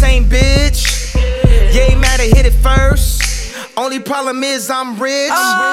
same bitch. You ain't mad at hit it first. Only problem is I'm rich.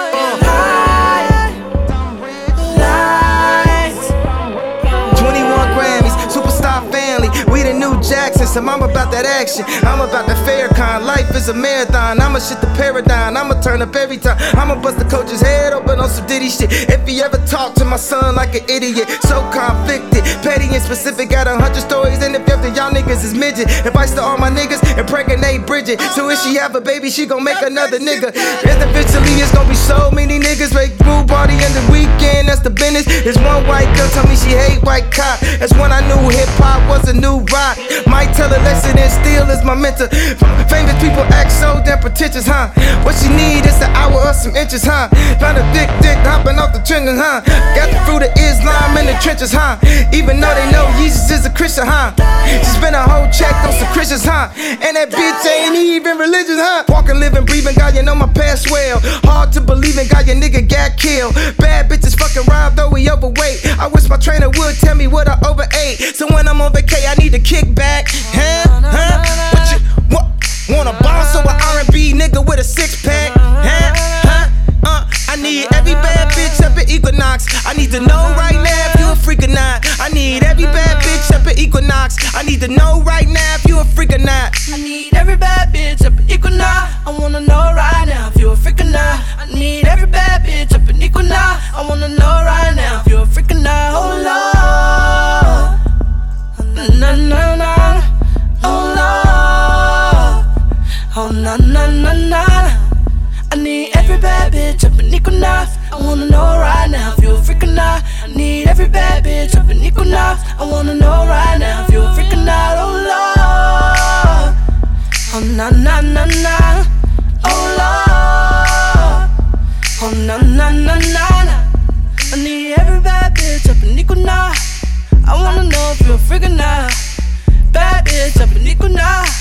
21 Grammys, superstar family. We the new Jackson, so I'm about that action. I'm about the fair kind. Life is a marathon. I'ma shit the paradigm. I'ma turn up every time. I'ma bust the coach's head open on some Diddy shit. If he ever talk to my son like an idiot, so conflicted, petty and specific. Got 100 stories, and if after y'all niggas is midget, advice to all my niggas, impregnate Bridget. So if she have a baby, she gon' make another nigga. Eventually, it's gon' be so many niggas. Make Blue Party in the weekend, that's the business. This one white girl told me she hate white cop. That's when I knew hip-hop was a new rock. Might tell her lesson and still is my mentor. Famous people act so damn pretentious, huh? What she need is an hour or some inches, huh? Found a big dick hopping off the trenches, huh? Got the fruit of Islam in the trenches, huh? Even though they know Jesus is a Christian, huh? She spent a whole check on some Christians, huh? And that bitch ain't even religious, huh? Walking, living, breathing, God, you know my past well. Hard to believe in, God, your nigga got killed. Bad bitches fucking rhyme, though we overweight. I wish my trainer would tell me what I overate. So when I'm on vacay, I need to kick back, huh? What you wanna bounce over R&B nigga with a six-pack, huh? I need every bad bitch up at Equinox. I need to know right now if you a freak or not. I need every bad bitch up at Equinox. I need to know right now if you a freak or not. I need every bad bitch up at Equinox. I wanna know right now if you a freak or not. I need every bad bitch up at Equinox. I wanna know right now if you a freak or not. Oh Lord, na na na. Oh Lord, oh na na na na. I need every bad bitch up in Equinox. I wanna know right now if you a freak or not. I need every bad bitch up in Equinox. I wanna know right now if you a freak or not. Oh Lord, oh na na na na. Oh Lord, oh na na na na. I need every bad bitch up in Equinox. I wanna know if you a freak or not. Bad bitch up in Equinox.